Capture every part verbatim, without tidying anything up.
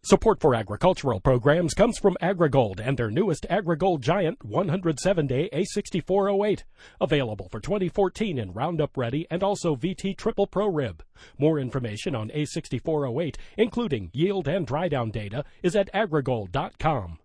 Support for agricultural programs comes from AgriGold and their newest AgriGold Giant one hundred seven day A sixty-four oh eight, available for twenty fourteen in Roundup Ready and also V T Triple Pro Rib. More information on A sixty-four oh eight, including yield and dry down data, is at agrigold dot com.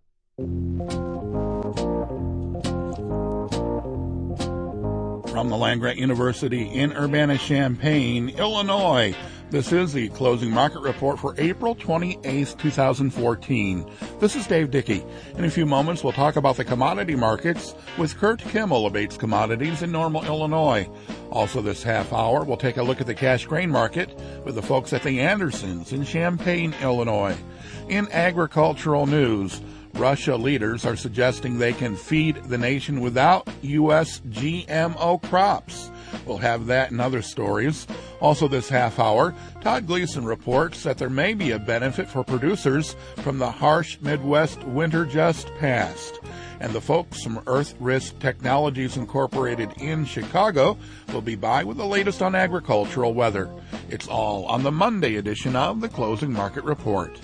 From the Land-Grant University in Urbana-Champaign, Illinois, this is the closing market report for April twenty-eighth, twenty fourteen. This is Dave Dickey. In a few moments, we'll talk about the commodity markets with Kurt Kimmel of Bates Commodities in Normal, Illinois. Also this half hour, we'll take a look at the cash grain market with the folks at the Andersons in Champaign, Illinois. In agricultural news, Russia leaders are suggesting they can feed the nation without U S G M O crops. We'll have that and other stories. Also this half hour, Todd Gleason reports that there may be a benefit for producers from the harsh Midwest winter just passed. And the folks from Earth Risk Technologies Incorporated in Chicago will be by with the latest on agricultural weather. It's all on the Monday edition of the Closing Market Report.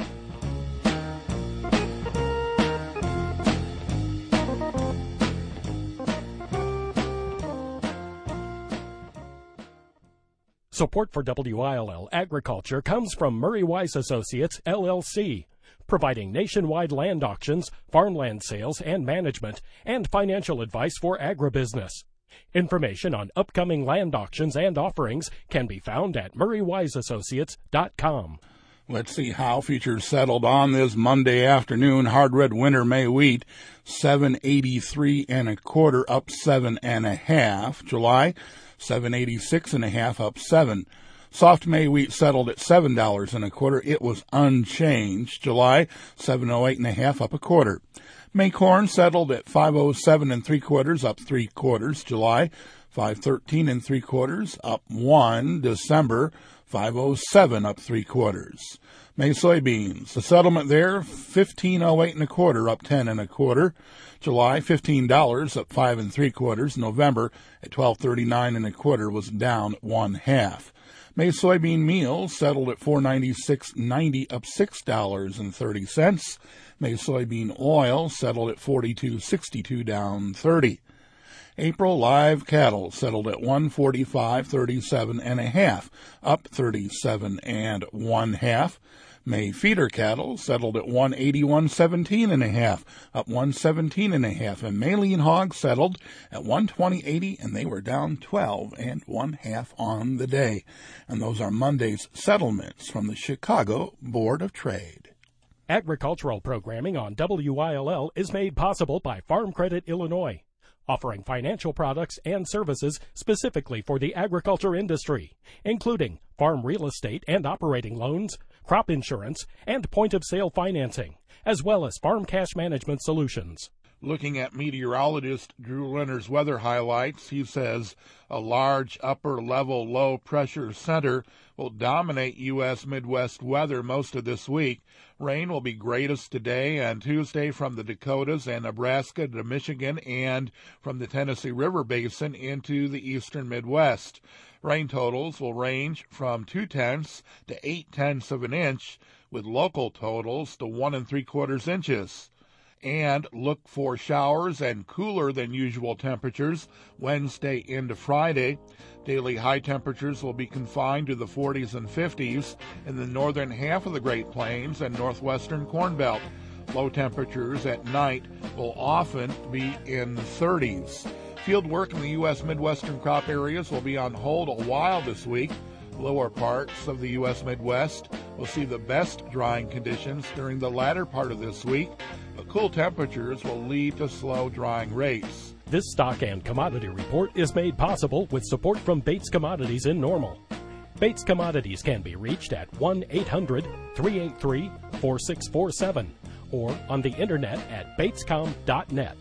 Support for W I L L Agriculture comes from Murray Wise Associates, L L C, providing nationwide land auctions, farmland sales and management, and financial advice for agribusiness. Information on upcoming land auctions and offerings can be found at murray wise associates dot com. Let's see how futures settled on this Monday afternoon. Hard red winter May wheat, seven eighty-three and a quarter, up seven and a half. July, seven eighty-six and a half, up seven. Soft May wheat settled at seven dollars and a quarter. It was unchanged. July, seven oh eight and a half, up a quarter. May corn settled at five oh seven and three quarters, up three quarters. July, five thirteen and three quarters, up one. December, five oh seven, up three quarters. May soybeans, the settlement there, fifteen oh eight and a quarter, up ten and a quarter. July, fifteen dollars, up five and three quarters. November, at twelve thirty-nine and a quarter, was down one half. May soybean meal settled at four ninety-six ninety, up six dollars and thirty cents. May soybean oil settled at forty-two sixty-two, down thirty. April live cattle settled at one forty-five thirty-seven and a half, up thirty-seven and one half. May feeder cattle settled at one eighty-one seventeen and a half, up one seventeen and a half, and May lean hogs settled at one twenty eighty, and they were down twelve and one half on the day. And those are Monday's settlements from the Chicago Board of Trade. Agricultural programming on W I L L is made possible by Farm Credit Illinois, offering financial products and services specifically for the agriculture industry, including farm real estate and operating loans, crop insurance, and point-of-sale financing, as well as farm cash management solutions. Looking at meteorologist Drew Renner's weather highlights, he says a large upper-level low-pressure center will dominate U S Midwest weather most of this week. Rain will be greatest today and Tuesday from the Dakotas and Nebraska to Michigan and from the Tennessee River Basin into the eastern Midwest. Rain totals will range from two-tenths to eight-tenths of an inch, with local totals to one and three-quarters inches. And look for showers and cooler than usual temperatures Wednesday into Friday. Daily high temperatures will be confined to the forties and fifties in the northern half of the Great Plains and northwestern Corn Belt. Low temperatures at night will often be in the thirties. Field work in the U S Midwestern crop areas will be on hold a while this week. Lower parts of the U S Midwest will see the best drying conditions during the latter part of this week, but cool temperatures will lead to slow drying rates. This stock and commodity report is made possible with support from Bates Commodities in Normal. Bates Commodities can be reached at one eight hundred three eight three four six four seven or on the internet at batescom dot net.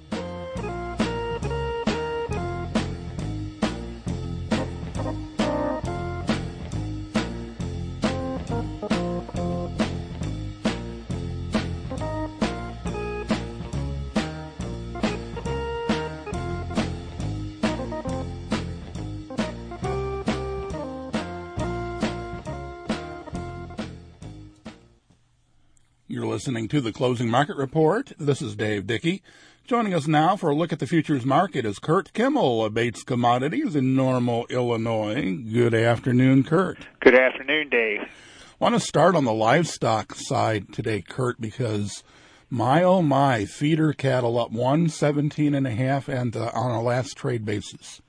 You're listening to the Closing Market Report. This is Dave Dickey. Joining us now for a look at the futures market is Kurt Kimmel of Bates Commodities in Normal, Illinois. Good afternoon, Kurt. Good afternoon, Dave. I want to start on the livestock side today, Kurt, because my, oh my, feeder cattle up one seventeen and a half and uh, on a last trade basis.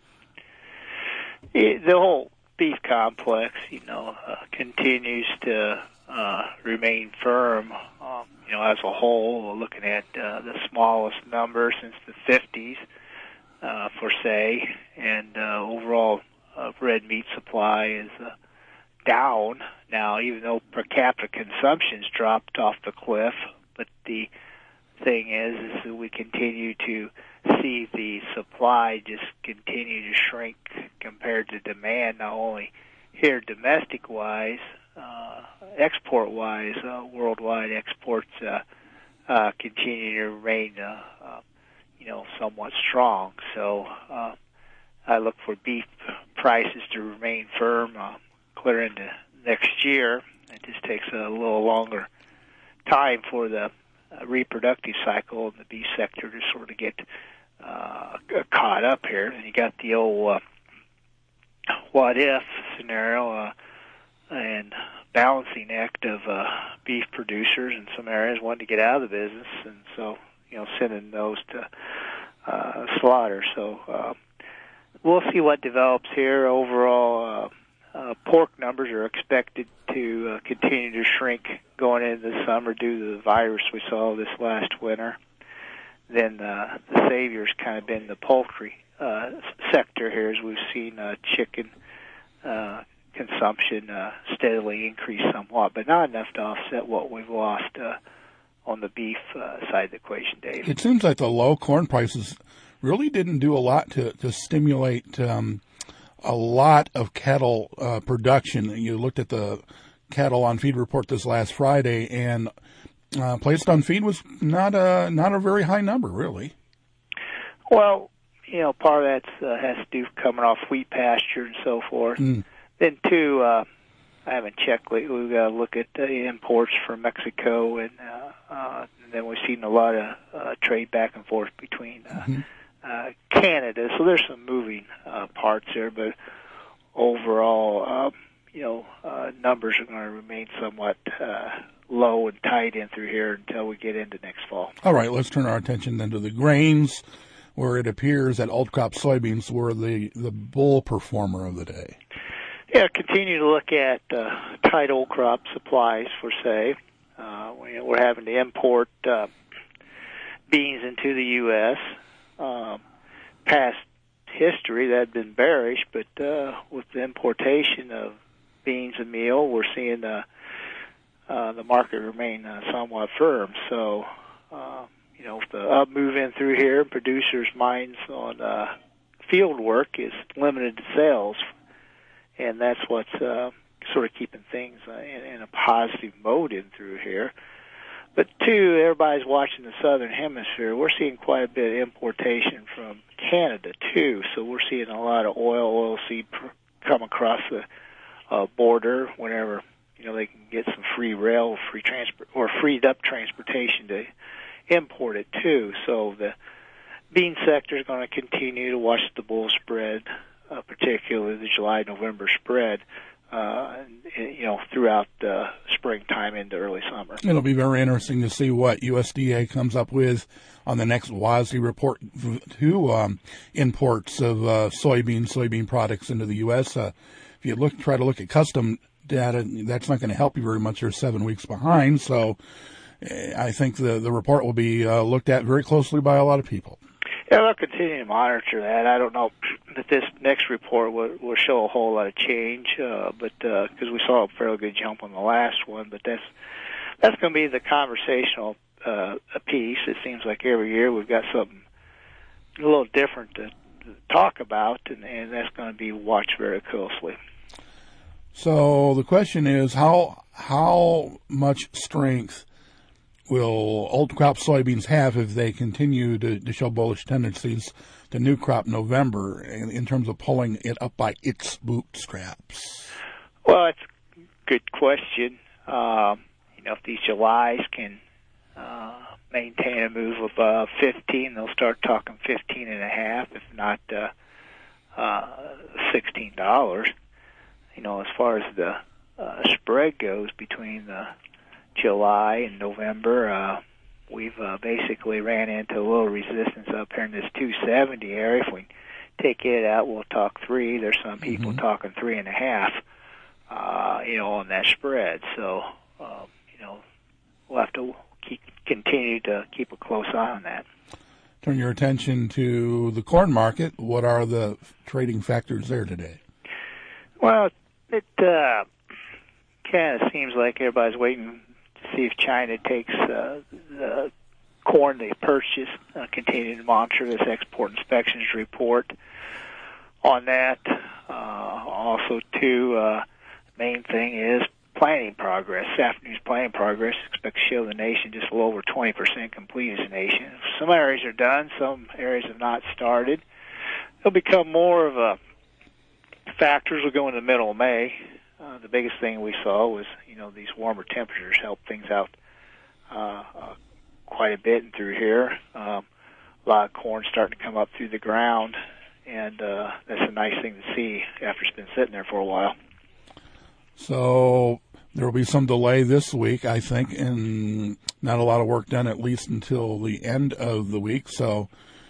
The whole beef complex, you know, uh, continues to uh, remain firm. Um, you know, as a whole, we're looking at uh, the smallest number since the fifties, uh, for say, and uh, overall uh, red meat supply is uh, down now, even though per capita consumption's dropped off the cliff. But the thing is, is that we continue to see the supply just continue to shrink compared to demand, not only here domestic-wise, uh, export-wise, uh, worldwide exports uh, uh, continue to remain, uh, uh, you know, somewhat strong. So uh, I look for beef prices to remain firm uh, clear into next year. It just takes a little longer time for the uh, reproductive cycle in the beef sector to sort of get uh, caught up here. And you got the old uh, what-if scenario uh, and balancing act of uh, beef producers in some areas wanting to get out of the business, and so, you know, sending those to uh, slaughter. So uh, we'll see what develops here. Overall, uh, uh, pork numbers are expected to uh, continue to shrink going into the summer due to the virus we saw this last winter. Then uh, the savior's kind of been the poultry uh, sector here, as we've seen uh, chicken uh, consumption uh, steadily increase somewhat, but not enough to offset what we've lost uh, on the beef uh, side of the equation, Dave. It seems like the low corn prices really didn't do a lot to, to stimulate um, a lot of cattle uh, production. You looked at the cattle on feed report this last Friday, and uh, placed on feed was not a, not a very high number, really. Well, you know, part of that uh, has to do with coming off wheat pasture and so forth. Mm. Then, too, uh, I haven't checked lately. We've got to look at the imports from Mexico, and, uh, uh, and then we've seen a lot of uh, trade back and forth between uh, mm-hmm. uh, Canada. So there's some moving uh, parts there, but overall, uh, you know, uh, numbers are going to remain somewhat uh, low and tight in through here until we get into next fall. All right, let's turn our attention then to the grains, where it appears that old crop soybeans were the, the bull performer of the day. Yeah, continue to look at uh, tight old crop supplies, for say. Uh, we, we're having to import uh, beans into the U S Um, past history, that had been bearish, but uh, with the importation of beans and meal, we're seeing the, uh, the market remain uh, somewhat firm. So, uh, you know, if the up move in through here, producers' minds on uh, field work is limited to sales, and that's what's uh, sort of keeping things uh, in, in a positive mode in through here. But, two, everybody's watching the southern hemisphere. We're seeing quite a bit of importation from Canada, too. So we're seeing a lot of oil, oilseed pr- come across the uh, border whenever, you know, they can get some free rail, free transport, or freed up transportation to import it, too. So the bean sector is going to continue to watch the bull spread, Uh, particularly the July-November spread, uh, you know, throughout uh, springtime into early summer. It'll be very interesting to see what U S D A comes up with on the next W A S D report to um, imports of uh, soybean, soybean products into the U S. Uh, if you look, try to look at custom data, that's not going to help you very much. You're seven weeks behind, so I think the, the report will be uh, looked at very closely by a lot of people. Yeah, we'll continue to monitor that. I don't know that this next report will, will show a whole lot of change, uh, but because uh, we saw a fairly good jump on the last one. But that's that's going to be the conversational uh, piece. It seems like every year we've got something a little different to, to talk about, and, and that's going to be watched very closely. So the question is, how how much strength will old crop soybeans have if they continue to, to show bullish tendencies to new crop November in, in terms of pulling it up by its bootstraps? Well, it's a good question. Um, you know, if these Julys can uh, maintain a move above fifteen, they'll start talking fifteen and a half, if not uh, uh, sixteen dollars. You know, as far as the uh, spread goes between the July and November, uh, we've uh, basically ran into a little resistance up here in this two seventy area. If we take it out, we'll talk three. There's some people mm-hmm. talking three and a half, uh, you know, on that spread. So, um, you know, we'll have to keep, continue to keep a close eye on that. Turn your attention to the corn market. What are the trading factors there today? Well, it uh, kind of seems like everybody's waiting to see if China takes uh, the corn they purchased, uh, continuing to monitor this export inspections report on that. Uh, also, too, uh, main thing is planting progress. This afternoon's planting progress expect to show the nation just a little over twenty percent complete as a nation. Some areas are done, some areas have not started. It'll become more of a factors will go in the middle of May. Uh, the biggest thing we saw was, you know, these warmer temperatures helped things out uh, uh, quite a bit and through here. Um, a lot of corn starting to come up through the ground, and uh, that's a nice thing to see after it's been sitting there for a while. So there will be some delay this week, I think, and not a lot of work done at least until the end of the week. So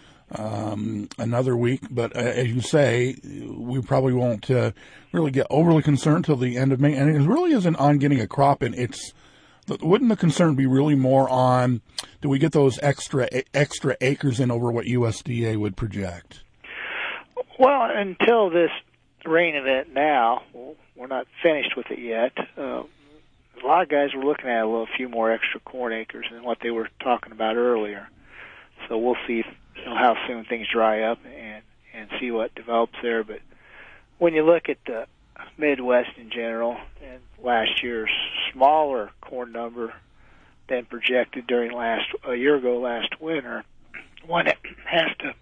um, another week. But uh, as you say, we probably won't uh, really get overly concerned until the end of May. And it really isn't on getting a crop in. It's wouldn't the concern be really more on, do we get those extra extra acres in over what U S D A would project? Well, until this rain event now, we're not finished with it yet. Uh, a lot of guys were looking at a little few more extra corn acres than what they were talking about earlier. So we'll see if, you know, how soon things dry up and, and see what develops there. But when you look at the Midwest in general, and last year's smaller corn number than projected during last a year ago last winter, one has to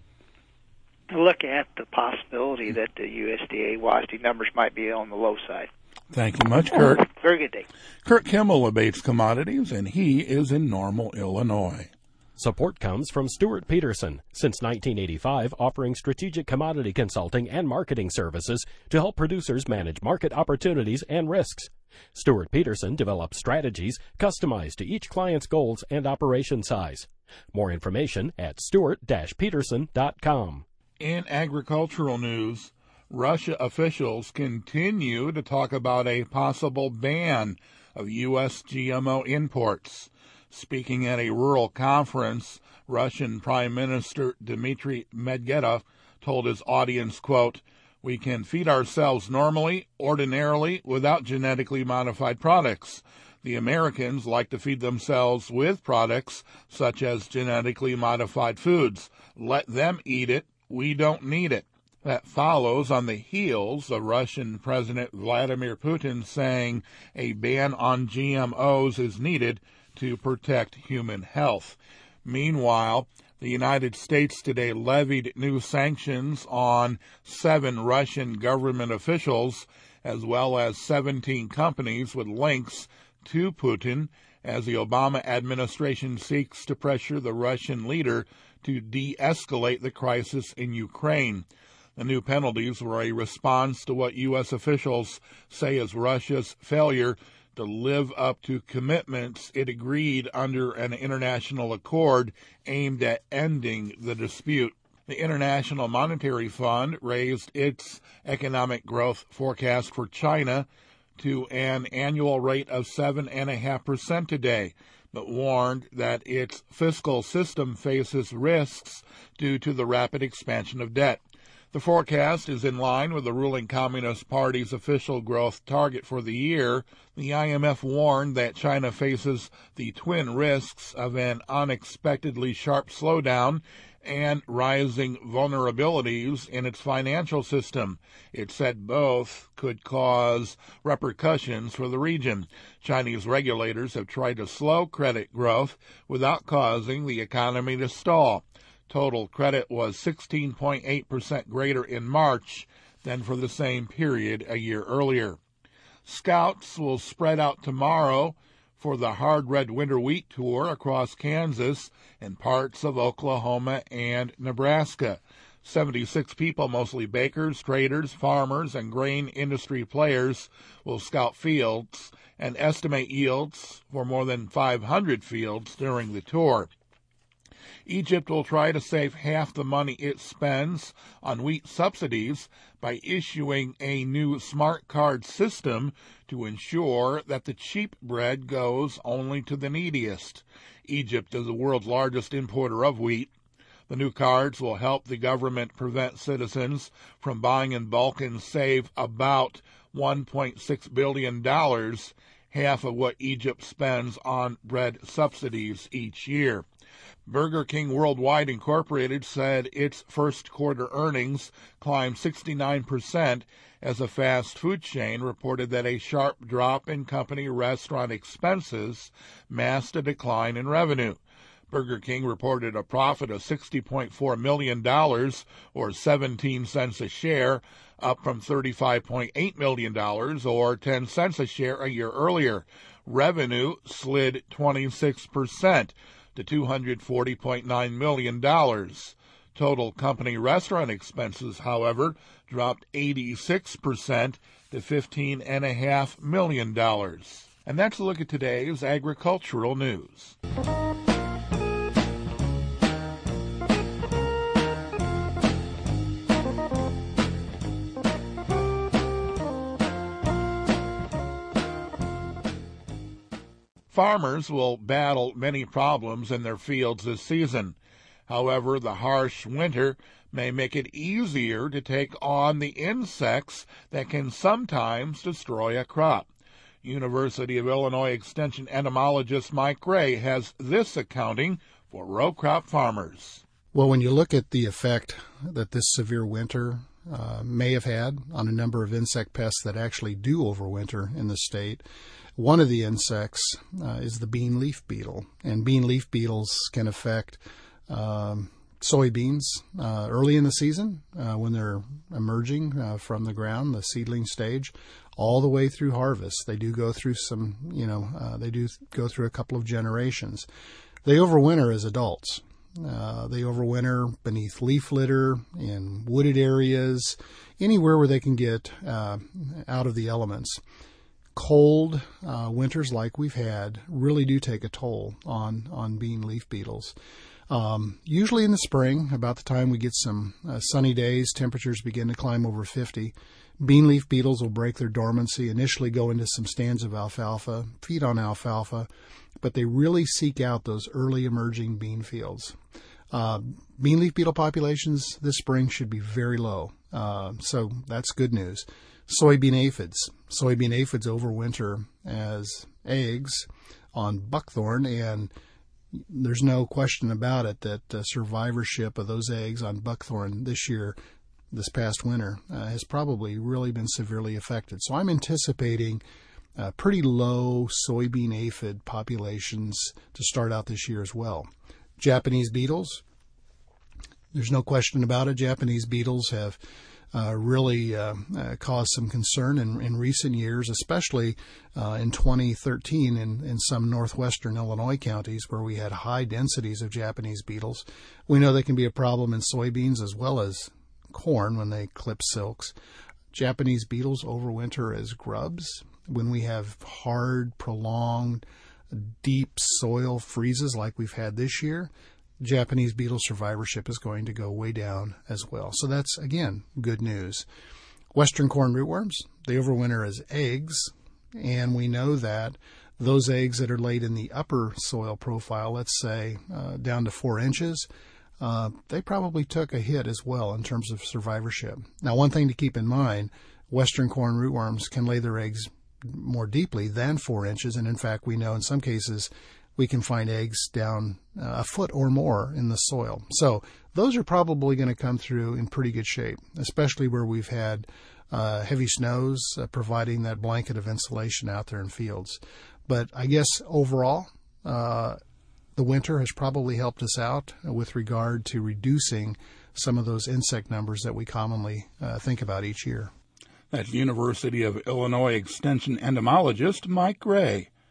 look at the possibility that the U S D A W A S D numbers might be on the low side. Thank you much, Kurt. Very good day. Kurt Kimmel of Bates Commodities, and he is in Normal, Illinois. Support comes from Stuart Peterson, since nineteen eighty-five offering strategic commodity consulting and marketing services to help producers manage market opportunities and risks. Stuart Peterson develops strategies customized to each client's goals and operation size. More information at stuart dash peterson dot com. In agricultural news, Russia officials continue to talk about a possible ban of U S G M O imports. Speaking at a rural conference, Russian Prime Minister Dmitry Medvedev told his audience, quote, "We can feed ourselves normally, ordinarily, without genetically modified products. The Americans like to feed themselves with products such as genetically modified foods. Let them eat it. We don't need it." That follows on the heels of Russian President Vladimir Putin saying a ban on G M Os is needed to protect human health. Meanwhile, the United States today levied new sanctions on seven Russian government officials, as well as seventeen companies with links to Putin, as the Obama administration seeks to pressure the Russian leader to de-escalate the crisis in Ukraine. The new penalties were a response to what U S officials say is Russia's failure to live up to commitments it agreed under an international accord aimed at ending the dispute. The International Monetary Fund raised its economic growth forecast for China to an annual rate of seven point five percent today, but warned that its fiscal system faces risks due to the rapid expansion of debt. The forecast is in line with the ruling Communist Party's official growth target for the year. The I M F warned that China faces the twin risks of an unexpectedly sharp slowdown and rising vulnerabilities in its financial system. It said both could cause repercussions for the region. Chinese regulators have tried to slow credit growth without causing the economy to stall. Total credit was sixteen point eight percent greater in March than for the same period a year earlier. Scouts will spread out tomorrow for the Hard Red Winter Wheat Tour across Kansas and parts of Oklahoma and Nebraska. seventy-six people, mostly bakers, traders, farmers, and grain industry players, will scout fields and estimate yields for more than five hundred fields during the tour. Egypt will try to save half the money it spends on wheat subsidies by issuing a new smart card system to ensure that the cheap bread goes only to the neediest. Egypt is the world's largest importer of wheat. The new cards will help the government prevent citizens from buying in bulk and save about one point six billion dollars, half of what Egypt spends on bread subsidies each year. Burger King Worldwide Incorporated said its first quarter earnings climbed sixty-nine percent as a fast food chain reported that a sharp drop in company restaurant expenses masked a decline in revenue. Burger King reported a profit of sixty point four million dollars, or seventeen cents a share, up from thirty-five point eight million dollars, or ten cents a share a year earlier. Revenue slid twenty-six percent to two hundred forty point nine million dollars. Total company restaurant expenses, however, dropped eighty-six percent to fifteen point five million dollars. And that's a look at today's agricultural news. Farmers will battle many problems in their fields this season. However, the harsh winter may make it easier to take on the insects that can sometimes destroy a crop. University of Illinois Extension entomologist Mike Gray has this accounting for row crop farmers. Well, when you look at the effect that this severe winter uh, may have had on a number of insect pests that actually do overwinter in the state, one of the insects uh, is the bean leaf beetle, and bean leaf beetles can affect um, soybeans uh, early in the season uh, when they're emerging uh, from the ground, the seedling stage, all the way through harvest. They do go through some, you know, uh, they do go through a couple of generations. They overwinter as adults. Uh, they overwinter beneath leaf litter, in wooded areas, anywhere where they can get uh, out of the elements. Cold uh, winters like we've had really do take a toll on, on bean leaf beetles. Um, usually in the spring, about the time we get some uh, sunny days, temperatures begin to climb over fifty, bean leaf beetles will break their dormancy, initially go into some stands of alfalfa, feed on alfalfa, but they really seek out those early emerging bean fields. Uh, bean leaf beetle populations this spring should be very low, uh, so that's good news. Soybean aphids. Soybean aphids overwinter as eggs on buckthorn, and there's no question about it that uh, survivorship of those eggs on buckthorn this year, this past winter, uh, has probably really been severely affected. So I'm anticipating uh, pretty low soybean aphid populations to start out this year as well. Japanese beetles. There's no question about it. Japanese beetles have Uh, really uh, uh, caused some concern in, in recent years, especially uh, in twenty thirteen in, in some northwestern Illinois counties where we had high densities of Japanese beetles. We know they can be a problem in soybeans as well as corn when they clip silks. Japanese beetles overwinter as grubs. When we have hard, prolonged, deep soil freezes like we've had this year, Japanese beetle survivorship is going to go way down as well. So that's, again, good news. Western corn rootworms, they overwinter as eggs, and we know that those eggs that are laid in the upper soil profile, let's say uh, down to four inches, uh, they probably took a hit as well in terms of survivorship. Now, one thing to keep in mind, Western corn rootworms can lay their eggs more deeply than four inches, and in fact, we know in some cases we can find eggs down uh, a foot or more in the soil. So those are probably going to come through in pretty good shape, especially where we've had uh, heavy snows uh, providing that blanket of insulation out there in fields. But I guess overall, uh, the winter has probably helped us out with regard to reducing some of those insect numbers that we commonly uh, think about each year. That's University of Illinois Extension entomologist Mike Gray.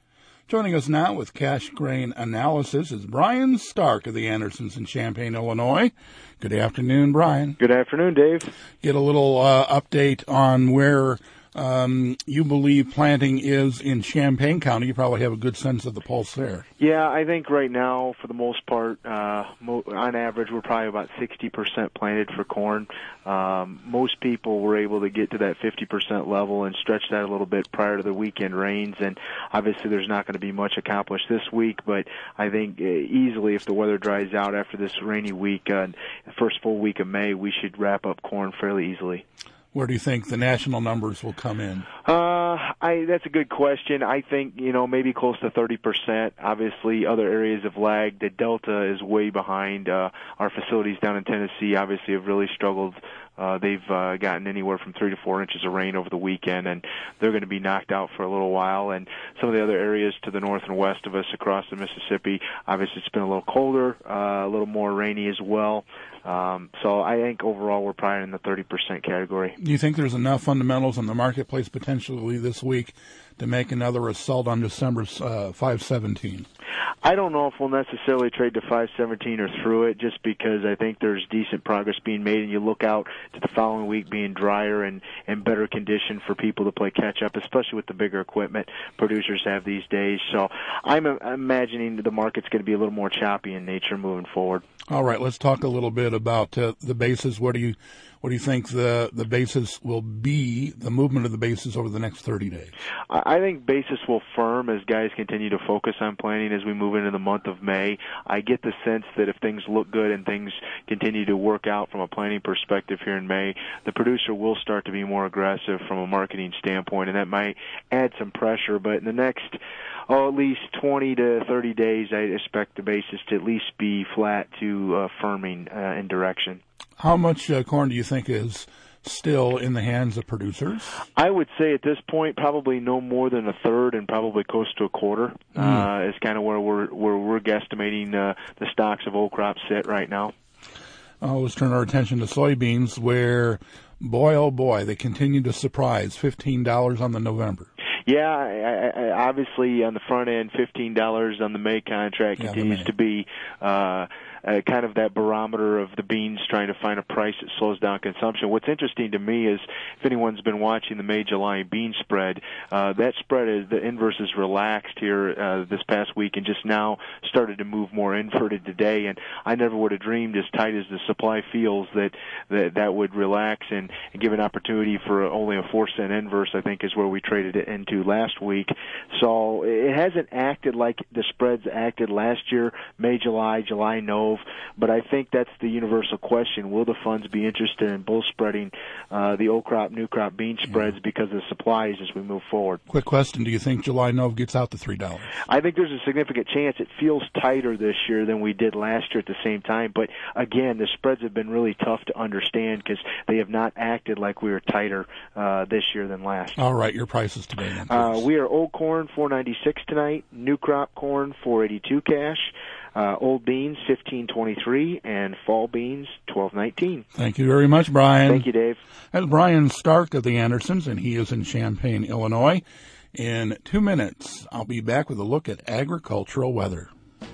Joining us now with cash grain analysis is Brian Stark of the Andersons in Champaign, Illinois. Good afternoon, Brian. Good afternoon, Dave. Get a little uh, update on where um, you believe planting is in Champaign County. You probably have a good sense of the pulse there. Yeah, I think right now, for the most part, uh, mo- on average, we're probably about sixty percent planted for corn. Um, most people were able to get to that fifty percent level and stretch that a little bit prior to the weekend rains, and obviously there's not going to be much accomplished this week, but I think uh, easily if the weather dries out after this rainy week, uh, the first full week of May, we should wrap up corn fairly easily. Where do you think the national numbers will come in? Uh, I, that's a good question. I think, you know, maybe close to thirty percent. Obviously, other areas have lagged. The Delta is way behind. Uh, our facilities down in Tennessee obviously have really struggled. Uh, they've uh, gotten anywhere from three to four inches of rain over the weekend, and they're going to be knocked out for a little while. And some of the other areas to the north and west of us across the Mississippi, obviously it's been a little colder, uh, a little more rainy as well. Um, so I think overall we're probably in the thirty percent category. Do you think there's enough fundamentals in the marketplace potentially this week to make another assault on December uh, five seventeen? I don't know if we'll necessarily trade to five seventeen or through it, just because I think there's decent progress being made, and you look out to the following week being drier and, and better condition for people to play catch-up, especially with the bigger equipment producers have these days. So I'm imagining the market's going to be a little more choppy in nature moving forward. All right, let's talk a little bit about uh, the basis. What do you what do you think the the basis will be, the movement of the basis over the next thirty days? I think basis will firm as guys continue to focus on planning as we move into the month of May. I get the sense that if things look good and things continue to work out from a planning perspective here in May, the producer will start to be more aggressive from a marketing standpoint, and that might add some pressure. But in the next, oh, at least twenty to thirty days, I expect the basis to at least be flat to uh, firming uh, in direction. How much uh, corn do you think is still in the hands of producers? I would say at this point probably no more than a third and probably close to a quarter. Mm. Uh, is kind of where we're where we're guesstimating uh, the stocks of old crops sit right now. Uh, let's turn our attention to soybeans, where, boy, oh boy, they continue to surprise. fifteen dollars on the November. Yeah, I, I, obviously on the front end, fifteen dollars on the May contract yeah, continues May. to be uh, uh, kind of that barometer of the beans trying to find a price that slows down consumption. What's interesting to me is if anyone's been watching the May-July bean spread, uh, that spread is the inverse is relaxed here uh, this past week and just now started to move more inverted today. And I never would have dreamed, as tight as the supply feels, that that, that would relax and, and give an opportunity for only a four cent inverse, I think, is where we traded it into last week. So it hasn't acted like the spreads acted last year, May, July, July, Nov. But I think that's the universal question. Will the funds be interested in bull spreading uh, the old crop, new crop bean spreads yeah. because of the supplies as we move forward? Quick question. Do you think July Nov gets out to three dollars? I think there's a significant chance. It feels tighter this year than we did last year at the same time. But, again, the spreads have been really tough to understand because they have not acted like we were tighter uh, this year than last. All right. Your prices today, then, uh, we are old corn, four ninety-six tonight. New crop corn, four eighty-two cash. Uh, old beans, fifteen twenty-three, and fall beans, twelve nineteen. Thank you very much, Brian. Thank you, Dave. That's Brian Stark of the Andersons, and he is in Champaign, Illinois. In two minutes, I'll be back with a look at agricultural weather.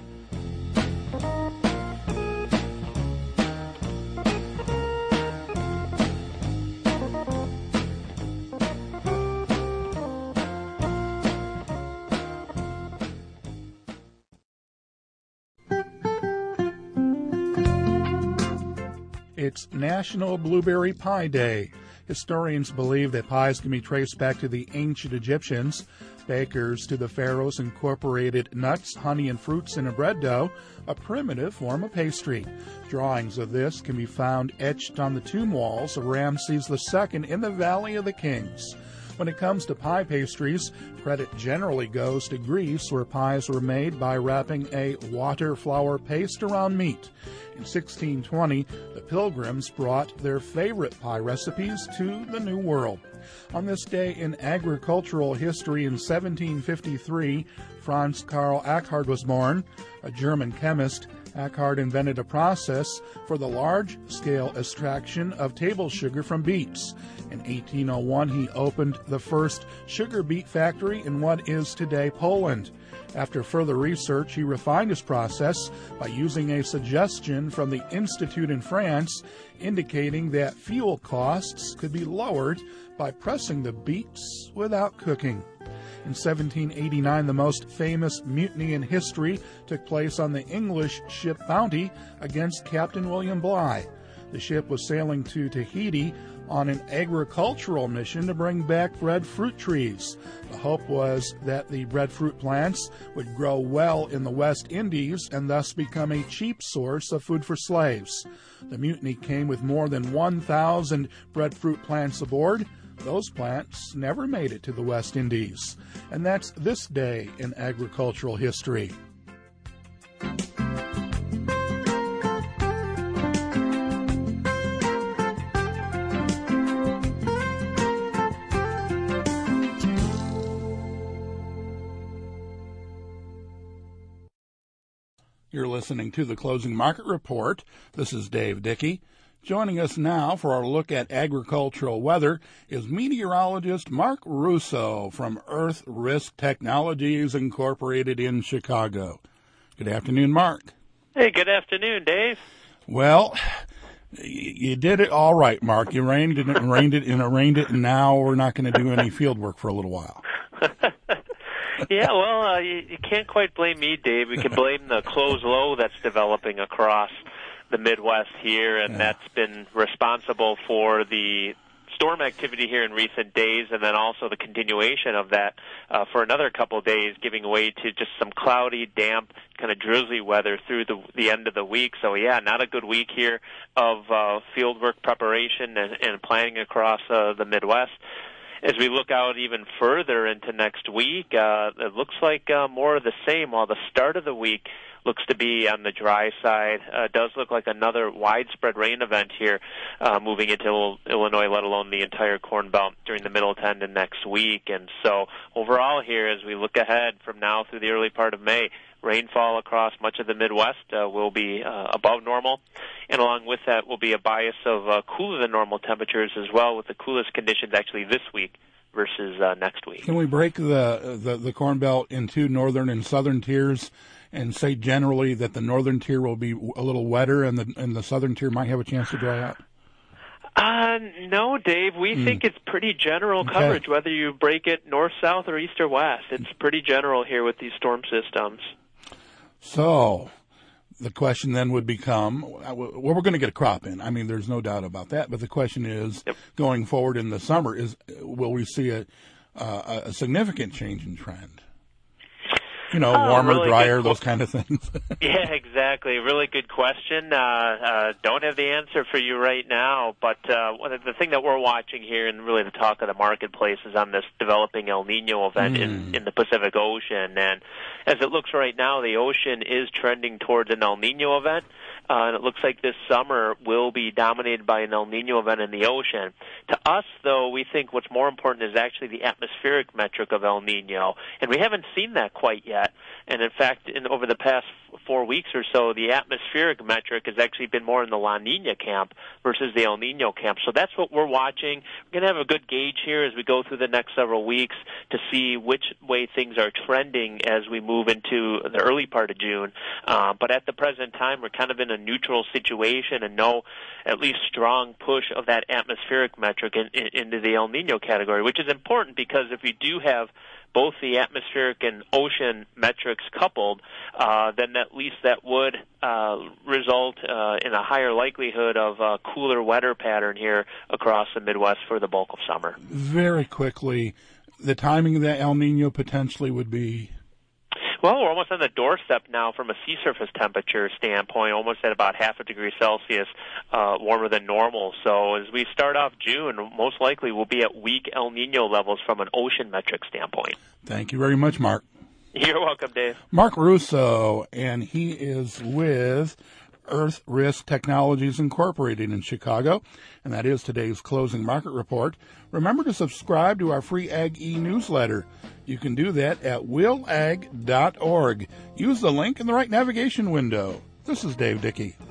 It's National Blueberry Pie Day. Historians believe that pies can be traced back to the ancient Egyptians. Bakers to the pharaohs incorporated nuts, honey, and fruits in a bread dough, a primitive form of pastry. Drawings of this can be found etched on the tomb walls of Ramses the Second in the Valley of the Kings. When it comes to pie pastries, credit generally goes to Greece, where pies were made by wrapping a water flour paste around meat. In sixteen twenty, the Pilgrims brought their favorite pie recipes to the New World. On this day in agricultural history in seventeen fifty-three, Franz Karl Achard was born, a German chemist. Achard invented a process for the large-scale extraction of table sugar from beets. In eighteen oh one, he opened the first sugar beet factory in what is today Poland. After further research, he refined his process by using a suggestion from the Institute in France indicating that fuel costs could be lowered by pressing the beets without cooking. In seventeen eighty-nine, the most famous mutiny in history took place on the English ship Bounty against Captain William Bligh. The ship was sailing to Tahiti on an agricultural mission to bring back breadfruit trees. The hope was that the breadfruit plants would grow well in the West Indies and thus become a cheap source of food for slaves. The mutiny came with more than one thousand breadfruit plants aboard. Those plants never made it to the West Indies. And that's this day in agricultural history. You're listening to the Closing Market Report. This is Dave Dickey. Joining us now for our look at agricultural weather is meteorologist Mark Russo from Earth Risk Technologies Incorporated in Chicago. Good afternoon, Mark. Hey, good afternoon, Dave. Well, you did it all right, Mark. You reined it and reined it and arraigned it, and now we're not going to do any field work for a little while. Yeah, well, uh, you, you can't quite blame me, Dave. We can blame the closed low that's developing across the Midwest here, and yeah. that's been responsible for the storm activity here in recent days, and then also the continuation of that uh, for another couple of days, giving way to just some cloudy, damp, kind of drizzly weather through the, the end of the week. So, yeah, not a good week here of uh, field work preparation and, and planning across uh, the Midwest. As we look out even further into next week, uh, it looks like uh, more of the same, while the start of the week looks to be on the dry side. Uh, it does look like another widespread rain event here uh, moving into Illinois, let alone the entire Corn Belt during the middle to end of next week. And so overall here, as we look ahead from now through the early part of May, rainfall across much of the Midwest uh, will be uh, above normal, and along with that will be a bias of uh, cooler than normal temperatures as well, with the coolest conditions actually this week versus uh, next week. Can we break the, the the Corn Belt into northern and southern tiers and say generally that the northern tier will be a little wetter and the and the southern tier might have a chance to dry out? Uh, no, Dave. We mm. think it's pretty general okay. coverage, whether you break it north, south, or east or west. It's pretty general here with these storm systems. So the question then would become, well, we're going to get a crop in. I mean, there's no doubt about that. But the question is, yep. going forward in the summer, is will we see a, uh, a significant change in trend? You know, oh, warmer, really drier, good. those kind of things. Yeah, exactly. Really good question. Uh, uh, don't have the answer for you right now, but uh, the thing that we're watching here, and really the talk of the marketplace, is on this developing El Nino event mm. in, in the Pacific Ocean. And as it looks right now, the ocean is trending towards an El Nino event. Uh, and it looks like this summer will be dominated by an El Nino event in the ocean. To us, though, we think what's more important is actually the atmospheric metric of El Nino, and we haven't seen that quite yet. And in fact, in over the past four weeks or so, the atmospheric metric has actually been more in the La Nina camp versus the El Nino camp. So that's what we're watching. We're going to have a good gauge here as we go through the next several weeks to see which way things are trending as we move into the early part of June. Uh, but at the present time, we're kind of in a neutral situation and no at least strong push of that atmospheric metric in, in, into the El Nino category, which is important because if we do have both the atmospheric and ocean metrics coupled, uh, then at least that would uh, result uh, in a higher likelihood of a cooler, wetter pattern here across the Midwest for the bulk of summer. Very quickly, the timing of that El Nino potentially would be? Well, we're almost on the doorstep now from a sea surface temperature standpoint, almost at about half a degree Celsius uh, warmer than normal. So as we start off June, most likely we'll be at weak El Nino levels from an ocean metric standpoint. Thank you very much, Mark. You're welcome, Dave. Mark Russo, and he is with Earth Risk Technologies Incorporated in Chicago, and that is today's Closing Market Report. Remember to subscribe to our free Ag e-newsletter. You can do that at will ag dot org. Use the link in the right navigation window. This is Dave Dickey.